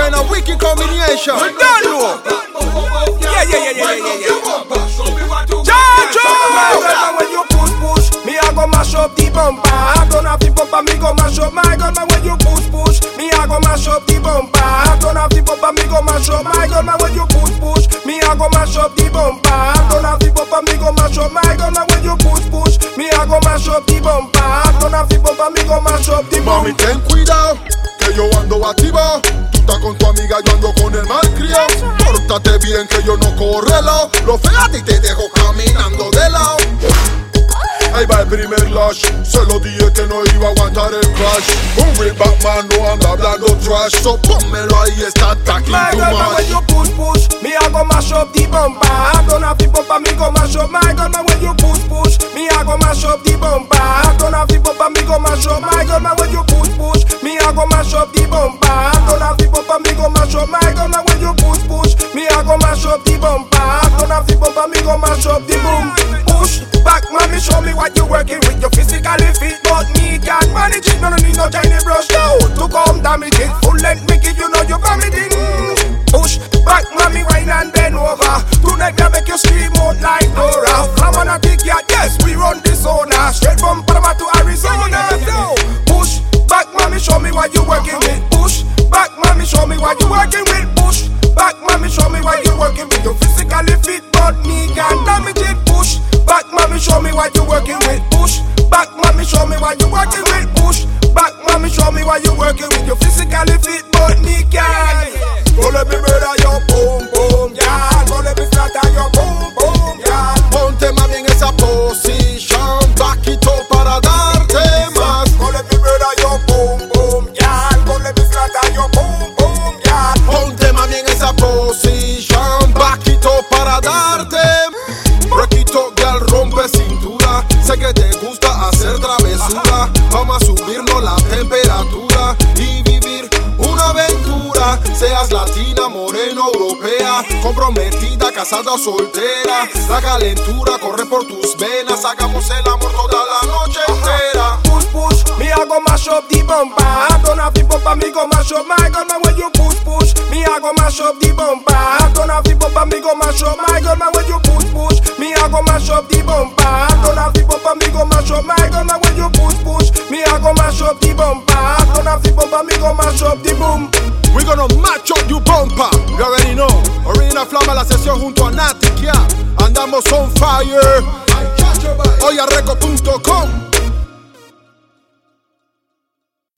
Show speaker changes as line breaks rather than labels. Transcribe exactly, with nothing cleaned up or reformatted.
in a wicked combination.
We done know. Yeah, yeah, yeah, yeah, yeah, yeah.
Chacho! When you push, push, me I go mash up the bumper. I don't have the bumper, me go mash up my gun. When you push, push, me I go mash up the bumper. I don't have the bumper, me go mash up my gun. When you push, push, me I go mash up the bumper. I don't have the bumper, me go mash up my gun. When you push, push, me I go mash up the bumper. I don't have the bumper, me go mash up the bumper.
Mami, ten cuidado, que yo ando activo. Tú estás con tu amiga, yo ando con el malcriado. Pórtate bien que yo no corro lado. Lo feo a ti te dejo caminando de lado. Ahí va el primer lash. Se lo dije que no iba a aguantar el crash. Un real Batman no anda hablando trash. So pónmelo ahí, está attacking
my
too
girl,
much.
when you push, push, me I go mash up the bumper. I don't have the bumper, me go mash up my girl. When you push, push, me I go mash up the bumper. I don't have the bumper, me go mash up my girl. When you push, push, me I go mash up the bumper. I don't have the bumper, me go mash up my girl. When you push, push, me I go mash up the bumper. I don't have the bumper, me go mash up the boom. Push back, mommy, show me what you working with. Your physically fit, but me can't manage it. No, no need no tiny brush now to come damage it. Full length, make it, you know you're vomiting. Push back, mommy, wine and bend over. Tonight, I make you scream out like Dora. Come on, I kick ya, yes, we run this zona. Straight from Panama to Arizona. Push back, mommy, show me what you working with. Push back, mommy, show me what you working with. Push back, mommy, show me what you working with. You're physically fit, but me can't damage it. Push back, mommy, show me what you working with. Push back, mommy, show me what you working with. Push back, mommy, show me what you working with. You're physically fit, but me can't. Go let me murder your boom boom, yeah. Go let me flatter your boom boom, yeah.
Ponte más bien esa posición, vaquito para darte más.
Go let me murder your boom boom, yeah. Go let me flatter your boom boom, yeah.
Ponte más bien esa posición, vaquito para darte. Requito, girl, rompe cintura. Sé que te gusta hacer travesura. Vamos a subirnos la temperatura y vivir una aventura. Seas latina, morena, europea, comprometida, casada o soltera. La calentura corre por tus venas. Hagamos el amor toda la noche entera.
Push, push, me I go mash up the bumper. I don't have the bumper, me go mash up my gun. When you push, push, me I go mash up the bumper. I don't have the bumper, me go mash up my gun. When you push, push, me I go mash up the bumper. I don't have the bumper, me go mash up my gun. When you push, push, me I go mash up the bumper. I don't have the bumper, me go mash up the boom.
We gonna match up you bumper. You already know. Orina Flama la sesión junto a Natic, yeah. Andamos on fire. Oyareco punto com.